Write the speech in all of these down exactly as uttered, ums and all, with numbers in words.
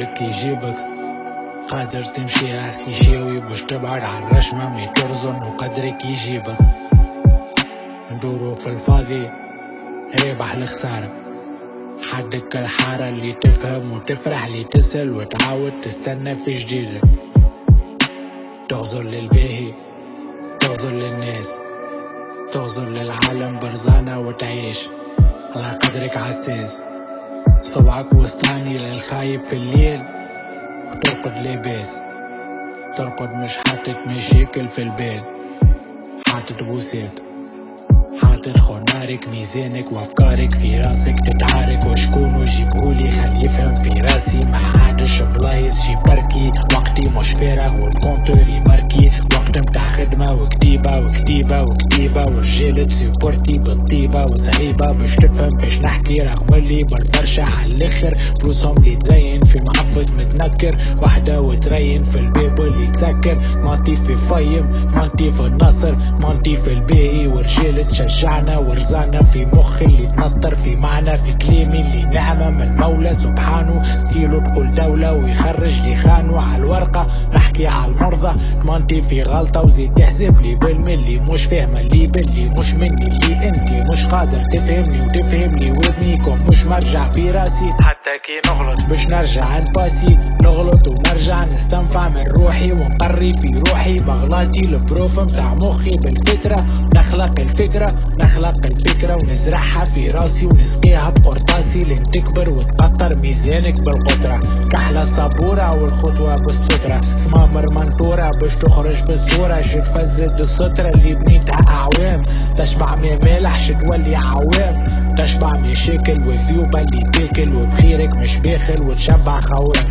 قدرك يجيبك، قادر تمشي عالكيشاوي باش تبعد عالرشمة مي ترزن وقدرك يجيبك. ندورو في الفاضي ربح الخسارة، حدك الحارة اللي تفهم وتفرح اللي تسأل وتعاود تستنى في جديدك. تغزر للباهي تغزر للناس تغزر للعالم برزانة وتعيش على قدرك عساس. صبعك وسطاني للخايب في الليل وترقد لاباس، ترقد مش حاطط مشاكل في البال، حاطط بوسات، حاطط خنارك ميزانك وافكارك في راسك تتعارك. وشكون وجيبهولي خلي يفهم في راسي ما عادش بلايص شي بركي. وقتي مش فارغ والكونتور يمركي، وقت متاع خدمة وكتيبة وكتيبة وكتيبة ورجالة سيبورتي بالطيبة وصعيبة باش تفهم باش نحكي رغم اللي بالفرشة عالآخر. فلوسهم اللي تزين في معفط متنكر، وحدة وترين في الباب اللي تسكر. مانتي في فيم مانتي في النصر مانتي في الباقي، ورجالة تشجعنا ورزانا في مخي اللي تنطر في معنى في كلامي اللي نعمة من المولى سبحانه. ستيلو تقول دولة ويخرج لي خانو عالورقة، نحكي عالمرضى مانتي في غلطة وزيد تحسب لي بالملي مش فاهمة اللي باللي مش مني اللي انتي مش قادر تفهمني وتفهمني وذنيكم مش مرجع في راسي. حتى كي نغلط باش نرجع نباسي نغلط ونرجع نستنفع من روحي ونقري في روحي بغلاتي البروف متاع مخي بالفترة. نخلق الفكرة نخلق الفكرة ونزرعها في راسي ونسقيها بقرطاسي لين تكبر وتقطر ميزانك بالقدرة. كحلة صبورة والخطوة بالسترة، سمامر منطورة باش تخرج بالصورة. شك فزد السترة اللي بنيتها أعوام، تشبع مي مالح تولي عوام. تشبع مشاكل وذيوبة اللي تاكل وبخيرك مش باخل وتشبع خوام.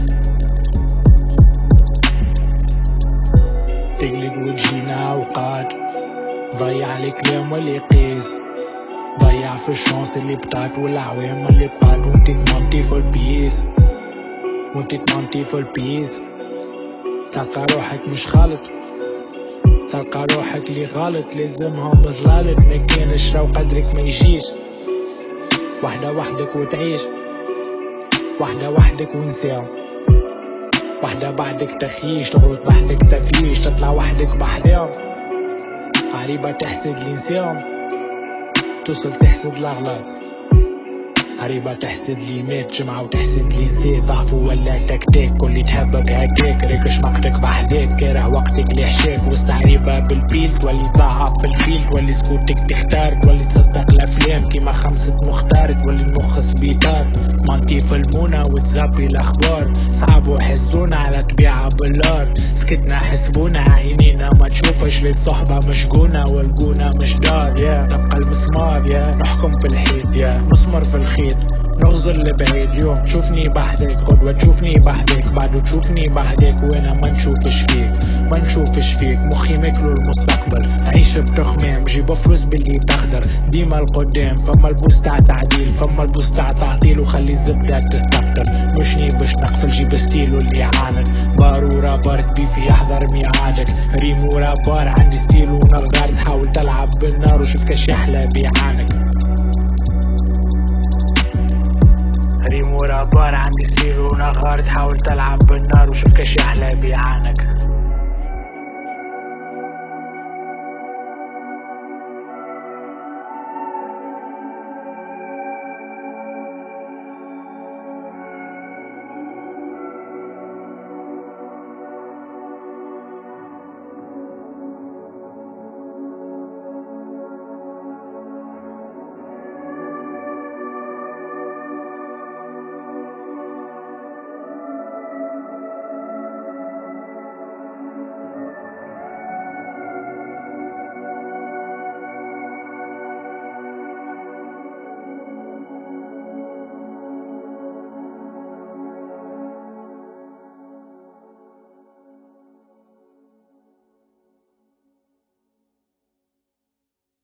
تقلق وتجينا أوقات ضيع الكلام واللي قيس، ضيع في الشانس اللي بتاعت والعوام اللي بقات. وانتي تمنتي في البيس وانتي تمنتي في البيس، تلقى روحك مش خالط، تلقى روحك اللي غلط. لازمهم بظلالت ما كانش لو قدرك ما يجيش. وحدة وحدك وتعيش، وحدة وحدك ونساهم، وحدة بعدك تخيش. تغلط بحثك تفيش، تطلع وحدك بحذاهم. عريبة تحسد اللي نساهم، توصل تحسد الأغلاط. عريبة تحسد لي مات جمعة وتحسد لي زيد ضعف ولا تكتيك. كل تهبك هكاك ريكش مقتك بحذاك، كاره وقتك اللي حشاك. وسط عريبة بالبيل تولي ضاعف في الفيل، تولي سكوتك تختار، تولي تصدق الأفلام كيما خمسة مختار. تولي المخ سبيطار مانتي في المونة وتزابي الأخبار. صعبوا يحسونا على طبيعة بالار، سكتنا حسبونا عينينا ما تشوفش. للصحبة مشجونة والقونا مش دار. يا نبقى المسمار يا نحكم في الحيط، يا نسمر في الخيط نغزر لبعيد. يوم تشوفني بحدك قدوة تشوفني بحدك، بعده تشوفني بحدك وانا ما نشوفش فيك ما نشوفش فيك. مخي ماكلو المستقبل عيش بتخمام، جيب فلوس باللي تقدر ديما القدام. فما البوس تاع تعديل فما البوس تاع تعطيل، وخلي الزبدة تستقطر مشني باش نقفل. جيب ستيلو اللي عاند بارورة بارد بيفي يحضر ميعادك. ريمورا بار عندي ستيلو ونغار، تحاول تلعب بالنار وشوف كاش يحلى بيعانك. ريمورا بار عندي ستيلو ونغار، تحاول تلعب بالنار وشوف كاش يحلى بيعانك.